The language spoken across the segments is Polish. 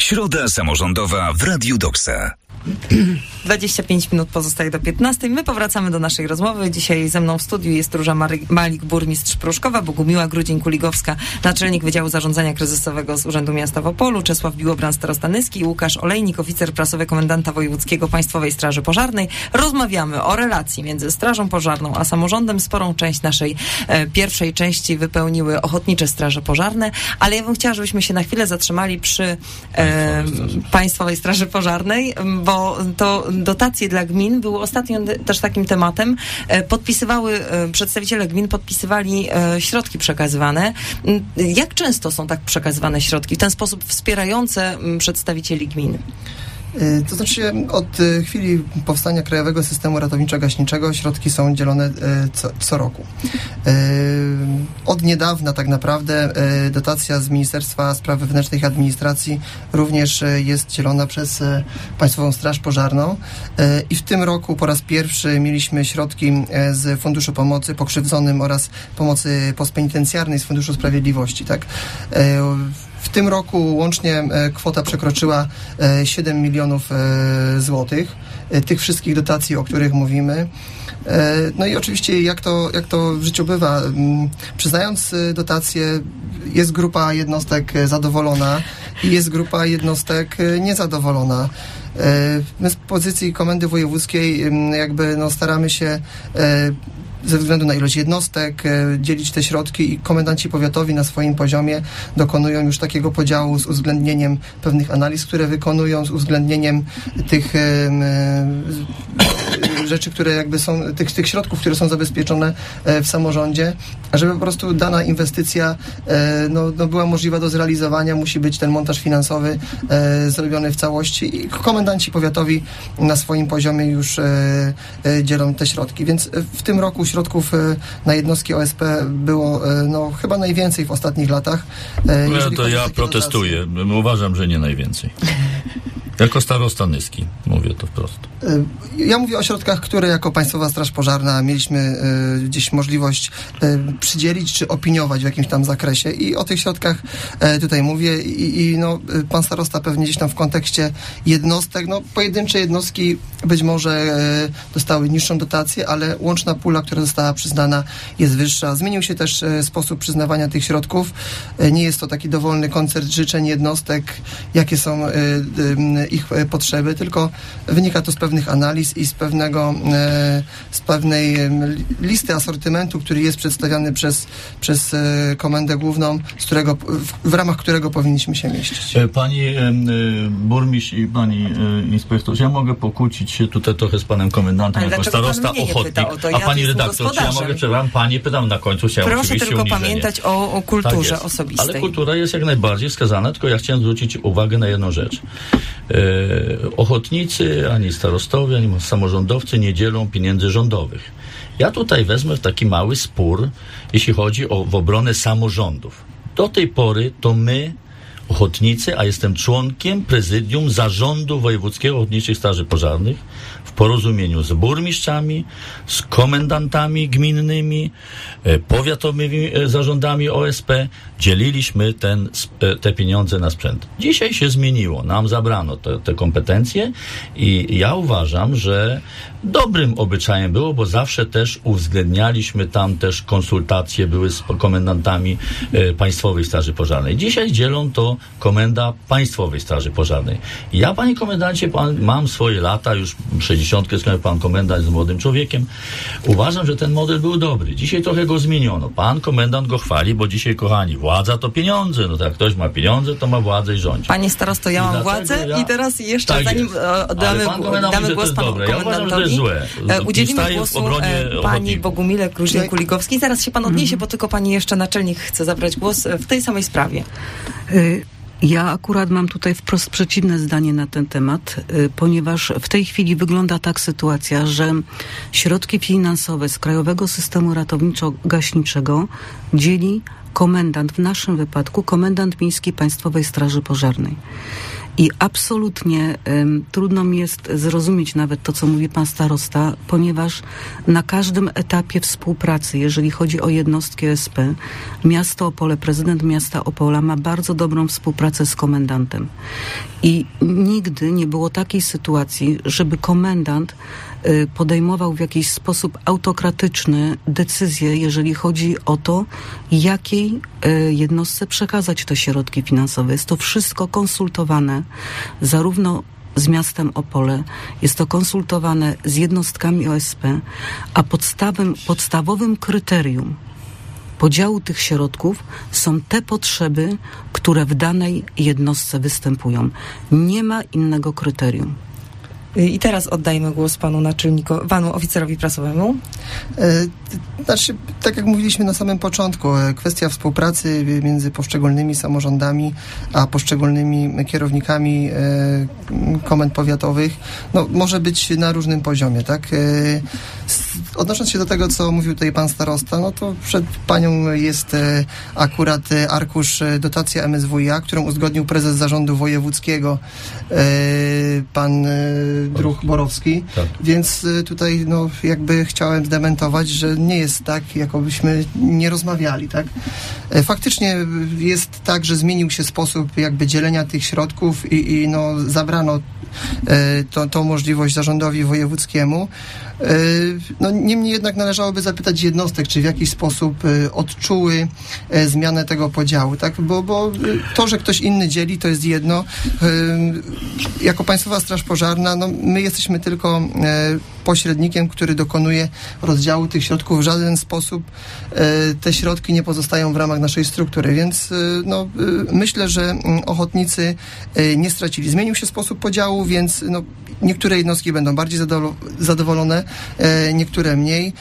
Środa samorządowa w Radiu Doksa. 25 minut pozostaje do 15. My powracamy do naszej rozmowy. Dzisiaj ze mną w studiu jest Róża Malik, burmistrz Pruszkowa, Bogumiła Grudzień-Kuligowska, naczelnik Wydziału Zarządzania Kryzysowego z Urzędu Miasta w Opolu, Czesław Biłobran, starosta Nyski, Łukasz Olejnik, oficer prasowy komendanta wojewódzkiego Państwowej Straży Pożarnej. Rozmawiamy o relacji między Strażą Pożarną a samorządem. Sporą część naszej pierwszej części wypełniły Ochotnicze Straże Pożarne, ale ja bym chciała, żebyśmy się na chwilę zatrzymali przy Państwowej Straży Pożarnej, bo to dotacje dla gmin były ostatnio też takim tematem. Przedstawiciele gmin podpisywali środki przekazywane. Jak często są tak przekazywane środki w ten sposób wspierające przedstawicieli gmin? To znaczy od chwili powstania Krajowego Systemu Ratowniczo-Gaśniczego środki są dzielone co roku. Od niedawna tak naprawdę dotacja z Ministerstwa Spraw Wewnętrznych i Administracji również jest dzielona przez Państwową Straż Pożarną i w tym roku po raz pierwszy mieliśmy środki z Funduszu Pomocy Pokrzywdzonym oraz pomocy postpenitencjarnej z Funduszu Sprawiedliwości. Tak? W tym roku łącznie kwota przekroczyła 7 milionów złotych, tych wszystkich dotacji, o których mówimy. No i oczywiście jak to w życiu bywa, przyznając dotacje, jest grupa jednostek zadowolona i jest grupa jednostek niezadowolona. My z pozycji Komendy Wojewódzkiej staramy się ze względu na ilość jednostek dzielić te środki i komendanci powiatowi na swoim poziomie dokonują już takiego podziału z uwzględnieniem pewnych analiz, które wykonują, z uwzględnieniem tych rzeczy, które są, tych środków, które są zabezpieczone w samorządzie, a żeby po prostu dana inwestycja była możliwa do zrealizowania, musi być ten montaż finansowy zrobiony w całości i komendanci powiatowi na swoim poziomie już dzielą te środki. Więc w tym roku środków na jednostki OSP było chyba najwięcej w ostatnich latach. Ja protestuję. Uważam, że nie najwięcej. Jako starosta Nyski mówię to wprost. Ja mówię o środkach, które jako Państwowa Straż Pożarna mieliśmy gdzieś możliwość przydzielić czy opiniować w jakimś tam zakresie i o tych środkach tutaj mówię i pan starosta pewnie gdzieś tam w kontekście jednostek, pojedyncze jednostki być może dostały niższą dotację, ale łączna pula, która została przyznana, jest wyższa. Zmienił się też sposób przyznawania tych środków. Nie jest to taki dowolny koncert życzeń jednostek, jakie są ich potrzeby, tylko wynika to z pewnych analiz i z pewnej listy asortymentu, który jest przedstawiany przez Komendę Główną, w ramach którego powinniśmy się mieścić. Pani burmistrz i pani inspektor, ja mogę pokłócić się tutaj trochę z panem komendantem jako starosta Ochotnik, a pani redaktor, czy ja mogę, pani pytam na końcu, chciałem proszę tylko pamiętać o kulturze tak osobistej. Ale kultura jest jak najbardziej wskazana, tylko ja chciałem zwrócić uwagę na jedną rzecz. Ochotnicy, ani starostowie, ani samorządowcy nie dzielą pieniędzy rządowych. Ja tutaj wezmę taki mały spór, jeśli chodzi w obronę samorządów. Do tej pory to my, ochotnicy, a jestem członkiem prezydium Zarządu Wojewódzkiego Ochotniczych Straży Pożarnych, w porozumieniu z burmistrzami, z komendantami gminnymi, powiatowymi zarządami OSP, dzieliliśmy te pieniądze na sprzęt. Dzisiaj się zmieniło, nam zabrano te kompetencje i ja uważam, że dobrym obyczajem było, bo zawsze też uwzględnialiśmy tam też konsultacje były z komendantami Państwowej Straży Pożarnej. Dzisiaj dzielą to Komenda Państwowej Straży Pożarnej. Ja, panie komendancie, mam swoje lata, już 60, pan komendant jest młodym człowiekiem. Uważam, że ten model był dobry. Dzisiaj trochę go zmieniono. Pan komendant go chwali, bo dzisiaj, kochani, władza to pieniądze. Jak ktoś ma pieniądze, to ma władzę i rządzi. Panie starosto, ja mam władzę i teraz jeszcze tak zanim damy głos panu komendantowi, udzielimy głosu pani Bogumile Grudzień-Kuligowskiej. Zaraz się pan odniesie, bo tylko pani jeszcze naczelnik chce zabrać głos w tej samej sprawie. Ja akurat mam tutaj wprost przeciwne zdanie na ten temat, ponieważ w tej chwili wygląda tak sytuacja, że środki finansowe z Krajowego Systemu Ratowniczo-Gaśniczego dzieli komendant, w naszym wypadku komendant miejski Państwowej Straży Pożarnej. I absolutnie trudno mi jest zrozumieć nawet to, co mówi pan starosta, ponieważ na każdym etapie współpracy, jeżeli chodzi o jednostki OSP, miasto Opole, prezydent miasta Opola ma bardzo dobrą współpracę z komendantem. I nigdy nie było takiej sytuacji, żeby komendant podejmował w jakiś sposób autokratyczny decyzje, jeżeli chodzi o to, jakiej jednostce przekazać te środki finansowe. Jest to wszystko konsultowane zarówno z miastem Opole, jest to konsultowane z jednostkami OSP, a podstawowym kryterium podziału tych środków są te potrzeby, które w danej jednostce występują. Nie ma innego kryterium. I teraz oddajmy głos panu oficerowi prasowemu. Znaczy, tak jak mówiliśmy na samym początku, kwestia współpracy między poszczególnymi samorządami a poszczególnymi kierownikami komend powiatowych może być na różnym poziomie, tak? Odnosząc się do tego, co mówił tutaj pan starosta, to przed panią jest akurat arkusz dotacja MSWiA, którą uzgodnił prezes zarządu wojewódzkiego, pan Druch-Borowski, tak. Więc tutaj jakby chciałem zdementować, że nie jest tak, jakobyśmy nie rozmawiali, tak? Faktycznie jest tak, że zmienił się sposób jakby dzielenia tych środków i zabrano tą możliwość zarządowi wojewódzkiemu. Niemniej jednak należałoby zapytać jednostek, czy w jakiś sposób odczuły zmianę tego podziału, tak? Bo to, że ktoś inny dzieli, to jest jedno. Jako Państwowa Straż Pożarna, my jesteśmy tylko pośrednikiem, który dokonuje rozdziału tych środków. W żaden sposób te środki nie pozostają w ramach naszej struktury, więc myślę, że ochotnicy nie stracili. Zmienił się sposób podziału, więc niektóre jednostki będą bardziej zadowolone, niektóre mniej.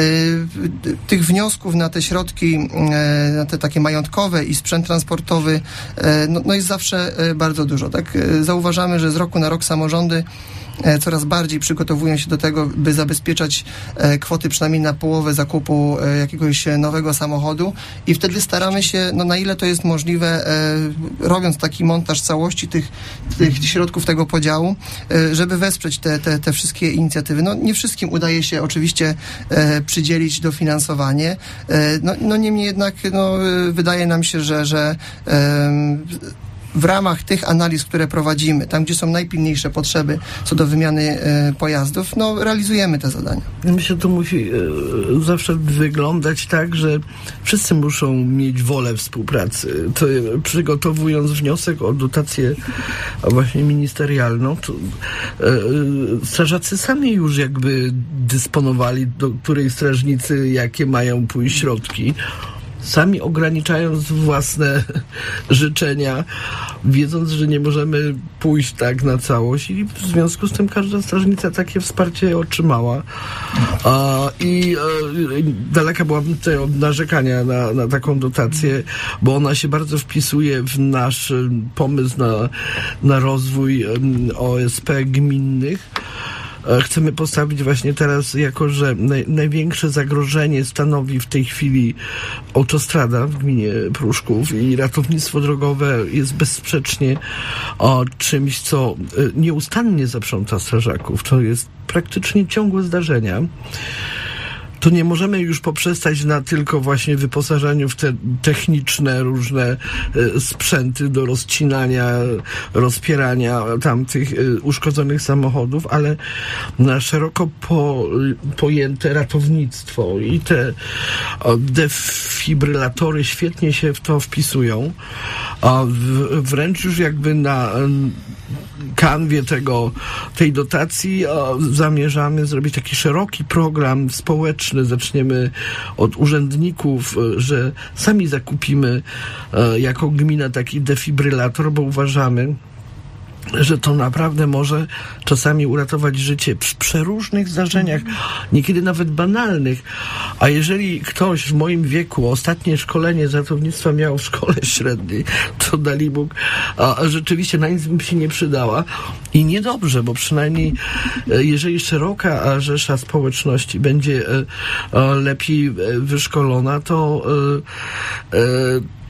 Tych wniosków na te środki, na te takie majątkowe i sprzęt transportowy, jest zawsze bardzo dużo. Tak? Zauważamy, że z roku na rok samorządy coraz bardziej przygotowują się do tego, by zabezpieczać kwoty przynajmniej na połowę zakupu jakiegoś nowego samochodu i wtedy staramy się, na ile to jest możliwe, robiąc taki montaż całości tych środków tego podziału, żeby wesprzeć te wszystkie inicjatywy. Nie wszystkim udaje się oczywiście przydzielić dofinansowanie. Niemniej jednak wydaje nam się, że w ramach tych analiz, które prowadzimy, tam gdzie są najpilniejsze potrzeby co do wymiany pojazdów, realizujemy te zadania. Myślę, że to musi zawsze wyglądać tak, że wszyscy muszą mieć wolę współpracy. To, przygotowując wniosek o dotację właśnie ministerialną, to strażacy sami już jakby dysponowali, do której strażnicy jakie mają pójść środki. Sami ograniczając własne życzenia, wiedząc, że nie możemy pójść tak na całość i w związku z tym każda strażnica takie wsparcie otrzymała. Daleka byłabym tutaj od narzekania na taką dotację, bo ona się bardzo wpisuje w nasz pomysł na rozwój OSP gminnych. Chcemy postawić właśnie teraz, jako że największe zagrożenie stanowi w tej chwili autostrada w gminie Pruszków i ratownictwo drogowe jest bezsprzecznie czymś, co nieustannie zaprząta strażaków. To jest praktycznie ciągłe zdarzenia. To nie możemy już poprzestać na tylko właśnie wyposażeniu w te techniczne różne sprzęty do rozcinania, rozpierania tamtych uszkodzonych samochodów, ale na szeroko pojęte ratownictwo i te defibrylatory świetnie się w to wpisują. Wręcz już jakby na kanwie tej dotacji zamierzamy zrobić taki szeroki program społeczny. Zaczniemy od urzędników, że sami zakupimy jako gmina taki defibrylator, bo uważamy, że to naprawdę może czasami uratować życie przy przeróżnych zdarzeniach, niekiedy nawet banalnych. A jeżeli ktoś w moim wieku ostatnie szkolenie z ratownictwa miał w szkole średniej, to dali Bóg, rzeczywiście na nic bym się nie przydała. I niedobrze, bo przynajmniej jeżeli szeroka rzesza społeczności będzie lepiej wyszkolona, to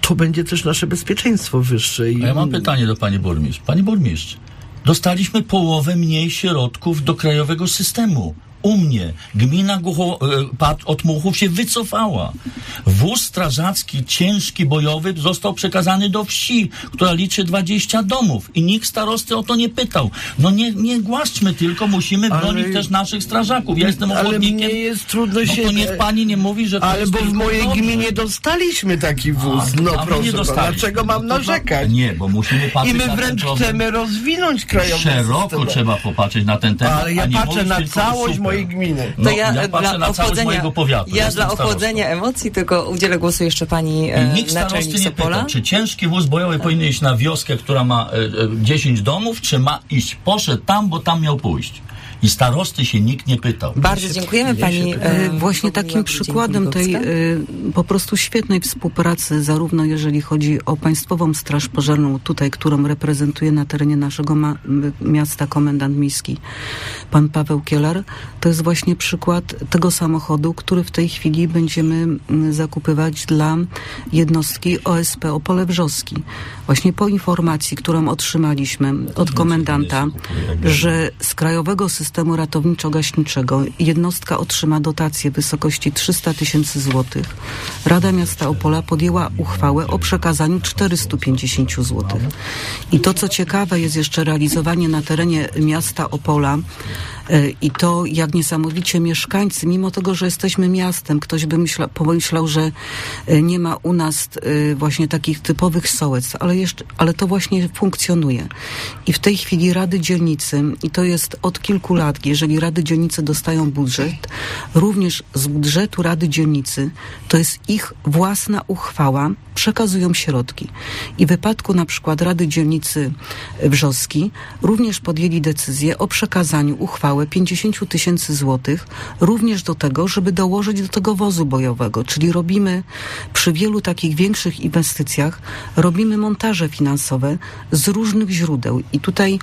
to będzie też nasze bezpieczeństwo wyższe. A ja mam pytanie do pani burmistrz. Pani burmistrz, dostaliśmy połowę mniej środków do krajowego systemu. U mnie gmina Otmuchów się wycofała. Wóz strażacki, ciężki, bojowy został przekazany do wsi, która liczy 20 domów i nikt starosty o to nie pytał. No nie głaszczmy, tylko musimy bronić też naszych strażaków. Ja jestem ochotnikiem. Ale mnie jest trudno się... No to niech pani nie mówi, że to ale jest bo w mojej dobrze. gminie dostaliśmy taki wóz. Nie dostaliśmy. Dlaczego mam narzekać? Nie, bo musimy patrzeć I my na ten wręcz problem. chcemy rozwinąć krajowy Szeroko system. trzeba popatrzeć na ten temat. Ale ja a nie patrzę mówić na tylko całość super. mojej gminy. No, ja patrzę na całość mojego powiatu. Ja Jestem dla ochłodzenia starostą. emocji tylko udzielę głosu jeszcze pani I nikt starosty naczelnik nie Sopola. pytał, czy ciężki wóz bojowy powinien iść na wioskę, która ma 10 domów, czy ma iść. Poszedł tam, bo tam miał pójść. I starosty się nikt nie pytał. Bardzo dziękujemy pani. Właśnie takim przykładem tej po prostu świetnej współpracy, zarówno jeżeli chodzi o Państwową Straż Pożarną tutaj, którą reprezentuje na terenie naszego miasta komendant miejski, pan Paweł Kielar, to jest właśnie przykład tego samochodu, który w tej chwili będziemy zakupywać dla jednostki OSP Opole Wrzoski. Właśnie po informacji, którą otrzymaliśmy od komendanta, że z Krajowego Systemu Ratowniczo-Gaśniczego jednostka otrzyma dotację w wysokości 300 000 złotych, Rada Miasta Opola podjęła uchwałę o przekazaniu 450 złotych. I to, co ciekawe, jest jeszcze realizowanie na terenie miasta Opola i to, jak niesamowicie mieszkańcy, mimo tego, że jesteśmy miastem, ktoś by pomyślał, że nie ma u nas właśnie takich typowych sołectw, ale to właśnie funkcjonuje. I w tej chwili rady dzielnicy, i to jest od kilku lat, jeżeli rady dzielnicy dostają budżet, również z budżetu rady dzielnicy, to jest ich własna uchwała, przekazują środki. I w wypadku na przykład Rady Dzielnicy Wrzoski również podjęli decyzję o przekazaniu uchwałę 50 000 złotych również do tego, żeby dołożyć do tego wozu bojowego. Czyli robimy przy wielu takich większych inwestycjach, robimy montaże finansowe z różnych źródeł. I tutaj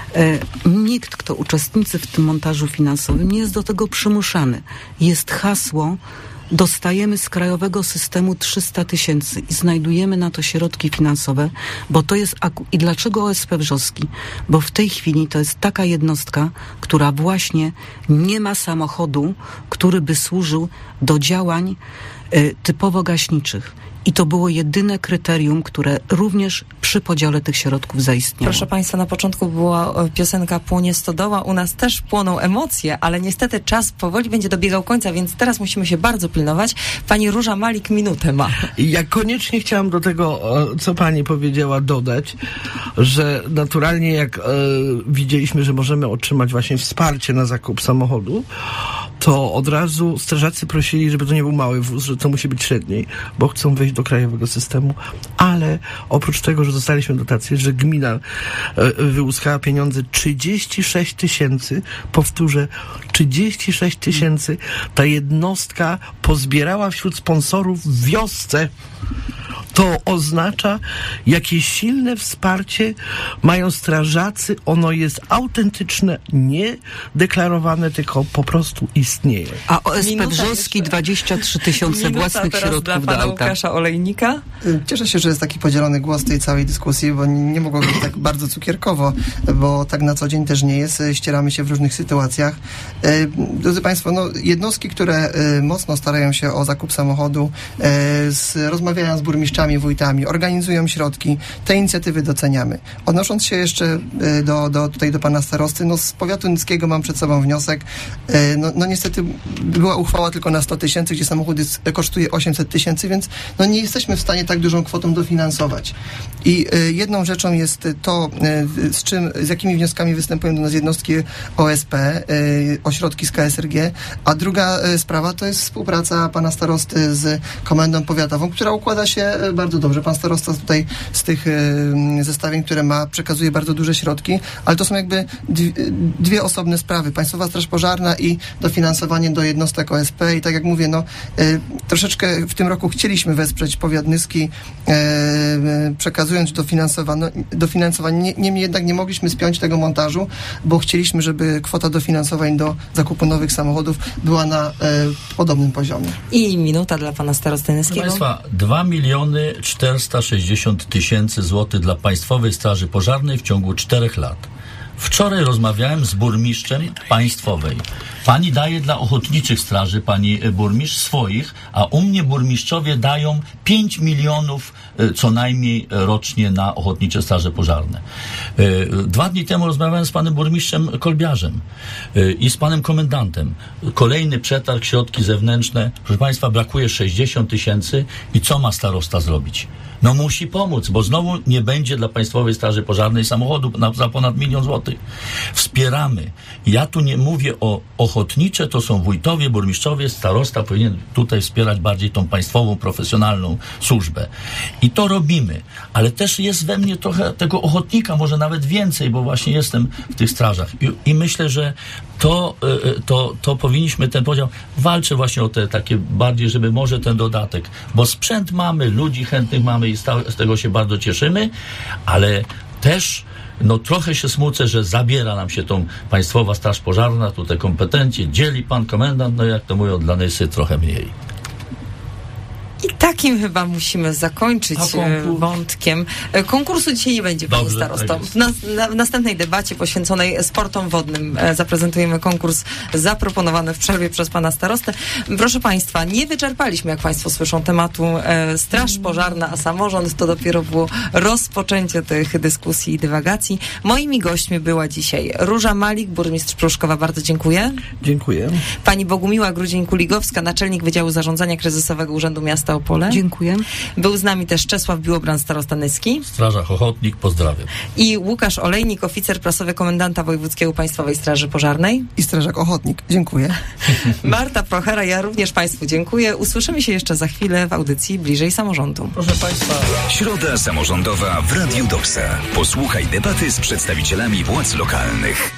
nikt, kto uczestniczy w tym montażu finansowym, nie jest do tego przymuszany. Jest hasło: dostajemy z Krajowego Systemu 300 000 i znajdujemy na to środki finansowe, bo to jest... I dlaczego OSP Wrzoski? Bo w tej chwili to jest taka jednostka, która właśnie nie ma samochodu, który by służył do działań typowo gaśniczych. I to było jedyne kryterium, które również przy podziale tych środków zaistniało. Proszę Państwa, na początku była piosenka Płonie stodoła. U nas też płoną emocje, ale niestety czas powoli będzie dobiegał końca, więc teraz musimy się bardzo pilnować. Pani Róża Malik minutę ma. Ja koniecznie chciałam do tego, co pani powiedziała, dodać, że naturalnie jak widzieliśmy, że możemy otrzymać właśnie wsparcie na zakup samochodu, to od razu strażacy prosili, żeby to nie był mały wóz, że to musi być średniej, bo chcą wejść do krajowego systemu, ale oprócz tego, że dostaliśmy dotację, że gmina wyłuskała pieniądze 36 000, powtórzę, 36 000, ta jednostka pozbierała wśród sponsorów w wiosce. To oznacza, jakie silne wsparcie mają strażacy. Ono jest autentyczne, nie deklarowane, tylko po prostu istnieje. A OSP Wrzoski 23 000 własnych środków dla do pana auta. Łukasza Olejnika. Cieszę się, że jest taki podzielony głos tej całej dyskusji, bo nie mogło być tak bardzo cukierkowo, bo tak na co dzień też nie jest. Ścieramy się w różnych sytuacjach. Drodzy Państwo, jednostki, które mocno starają się o zakup samochodu, rozmawiają z burmistrzami, wójtami, organizują środki, te inicjatywy doceniamy. Odnosząc się jeszcze do pana starosty, z powiatu nyckiego mam przed sobą wniosek. Niestety była uchwała tylko na 100 000, gdzie samochód kosztuje 800 000, więc nie jesteśmy w stanie tak dużą kwotą dofinansować. I jedną rzeczą jest to, z jakimi wnioskami występują do nas jednostki OSP, ośrodki z KSRG, a druga sprawa to jest współpraca pana starosty z komendą powiatową, która układa się bardzo dobrze. Pan starosta tutaj z tych zestawień, które ma, przekazuje bardzo duże środki, ale to są jakby dwie osobne sprawy. Państwowa Straż Pożarna i dofinansowanie do jednostek OSP i tak jak mówię, troszeczkę w tym roku chcieliśmy wesprzeć powiat nyski, przekazując dofinansowanie. Niemniej jednak nie mogliśmy spiąć tego montażu, bo chcieliśmy, żeby kwota dofinansowań do zakupu nowych samochodów była na podobnym poziomie. I minuta dla pana starosty nyskiego. Proszę Państwa, 2 Zapewniamy 460 000 złotych dla Państwowej Straży Pożarnej w ciągu 4 lat. Wczoraj rozmawiałem z burmistrzem państwowej. Pani daje dla ochotniczych straży, pani burmistrz, swoich, a u mnie burmistrzowie dają 5 milionów co najmniej rocznie na ochotnicze straże pożarne. 2 dni temu rozmawiałem z panem burmistrzem Kolbiarzem i z panem komendantem. Kolejny przetarg, środki zewnętrzne. Proszę państwa, brakuje 60 000 i co ma starosta zrobić? No musi pomóc, bo znowu nie będzie dla Państwowej Straży Pożarnej samochodu za ponad 1 000 000 złotych. Wspieramy. Ja tu nie mówię o ochotnicze, to są wójtowie, burmistrzowie, starosta powinien tutaj wspierać bardziej tą państwową, profesjonalną służbę. I to robimy. Ale też jest we mnie trochę tego ochotnika, może nawet więcej, bo właśnie jestem w tych strażach. I myślę, że to powinniśmy ten podział, walczę właśnie o te takie bardziej, żeby może ten dodatek, bo sprzęt mamy, ludzi chętnych mamy i z tego się bardzo cieszymy, ale też trochę się smucę, że zabiera nam się tą Państwowa Straż Pożarna, tu te kompetencje, dzieli pan komendant, jak to mówią, dla Nysy trochę mniej. I takim chyba musimy zakończyć wątkiem. Konkursu dzisiaj nie będzie, panie starosto. W następnej debacie poświęconej sportom wodnym zaprezentujemy konkurs zaproponowany w przerwie przez pana starostę. Proszę państwa, nie wyczerpaliśmy, jak państwo słyszą, tematu Straż Pożarna, a samorząd. To dopiero było rozpoczęcie tych dyskusji i dywagacji. Moimi gośćmi była dzisiaj Róża Malik, burmistrz Pruszkowa. Bardzo dziękuję. Dziękuję. Pani Bogumiła Grudzień-Kuligowska, naczelnik Wydziału Zarządzania Kryzysowego Urzędu Miasta Opole. Dziękuję. Był z nami też Czesław Biłobran, starosta Nyski. W strażach ochotnik, pozdrawiam. I Łukasz Olejnik, oficer prasowy komendanta wojewódzkiego Państwowej Straży Pożarnej. I strażak ochotnik. Dziękuję. Marta Prochera, ja również państwu dziękuję. Usłyszymy się jeszcze za chwilę w audycji Bliżej Samorządu. Proszę państwa. Środa samorządowa w Radiu Doksa. Posłuchaj debaty z przedstawicielami władz lokalnych.